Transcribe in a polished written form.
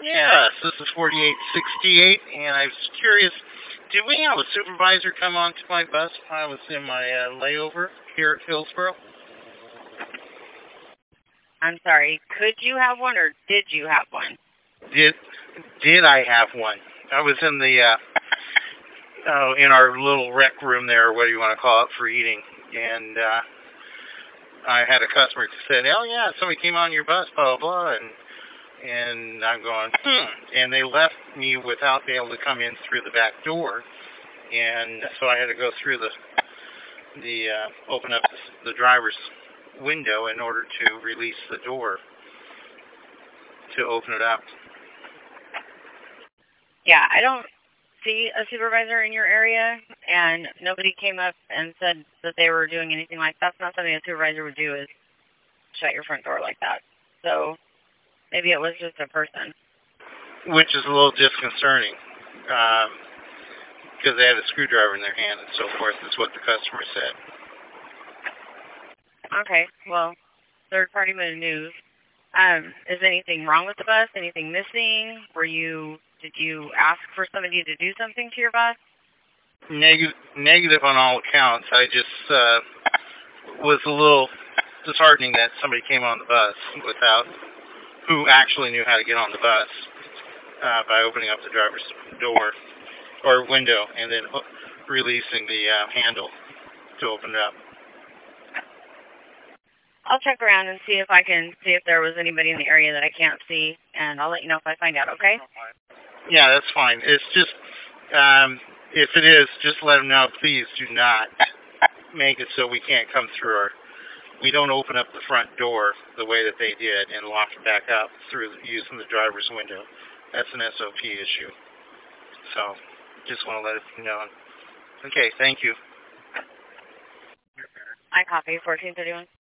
Yes, this is 4868, and I was curious, did we have a supervisor come onto my bus while I was in my layover here at Hillsboro? I'm sorry, could you have one or did you have one? Did I have one? I was in the in our little rec room there, or what do you want to call it, for eating, and I had a customer who said, "Oh yeah, somebody came on your bus, blah blah blah," and I'm going, and they left me without being able to come in through the back door, and so I had to go through the open up the driver's window in order to release the door to open it up. Yeah, I don't see a supervisor in your area, and nobody came up and said that they were doing anything like that. That's not something a supervisor would do, is shut your front door like that. So maybe it was just a person. Which is a little disconcerting, because they had a screwdriver in their hand and so forth, is what the customer said. Okay, well, third-party news. Is anything wrong with the bus? Anything missing? Did you ask for somebody to do something to your bus? Negative on all accounts. I just was a little disheartening that somebody came on the bus who actually knew how to get on the bus by opening up the driver's door or window and then releasing the handle to open it up. I'll check around and see if I can see if there was anybody in the area that I can't see, and I'll let you know if I find out, okay? Yeah, that's fine. It's just, if it is, just let them know, please do not make it so we can't come through we don't open up the front door the way that they did and lock it back up through using the driver's window. That's an SOP issue. So, just want to let it know. Okay, thank you. I copy 1431.